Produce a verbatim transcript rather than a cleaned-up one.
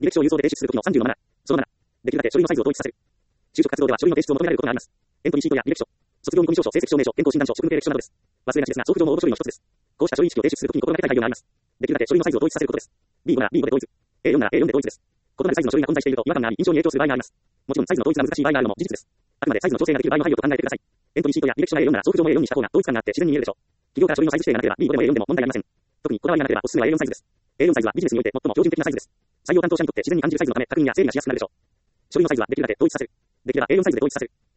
履歴書を郵送で提出するときのさんじゅうのマナー。そのマナー。できるだけ書類のサイズを統一させる。就職活動では書類の提出を求められることがあります。エントリーシートや履歴書、卒業見込み証書、成績証明書、健康診断書、職務経歴書などです。忘れがちですが、送付上の応募書類の一つです。こうした書類意識を提出するときに心がけたい内容があります。できるだけ書類のサイズを統一させることです。ビーご ならビーごで統一。エーよん ならエーよん で統一です。異なるサイズの書類が混在していると違和感があり、印象に影響する場合があります。もちろんサイズの統一が難しい場合があるのも事実です。あくまでサイズの調整ができる場合の配慮と考えてください。エントリーシートや履歴書が エーよん なら送付上も エーよん にした方が統一感があって自然に見えるでしょう。企業から書類のサイズ指定がなければ ビーご でも エーよん でも問題ありません。特にこだわりがなければおすすめは エーよん サイズです。エーよん サイズはビジネスにおいて最も標準的なサイズです。採用担当者にとって自然に感じるサイズのため確認や整理がしやすくなるでしょう。書類のサイズはできるだけ統一させる。できれば エーよん サイズで統一させる。